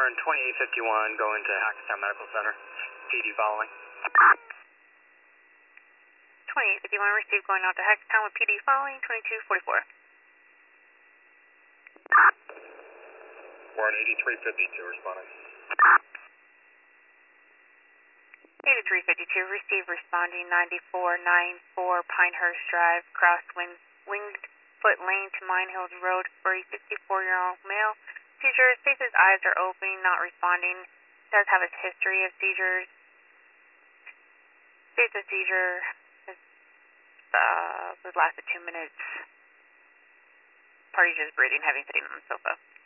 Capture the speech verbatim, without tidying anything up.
turn twenty-eight fifty-one, going to Hackettstown Medical Center. P D following. twenty-eight fifty-one, received going out to Hackettstown with P D following, twenty-two forty-four. We're on eighty-three fifty-two, responding. eighty-three fifty-two, receive responding ninety-four ninety-four Pinehurst Drive, cross Wing, Winged Foot Lane to Mine Hills Road for a sixty-four-year-old male. Seizures, states his eyes are open, not responding. Does have a history of seizures. States a seizure has, uh, was lasted two minutes. Party's just breathing, having sitting on the sofa.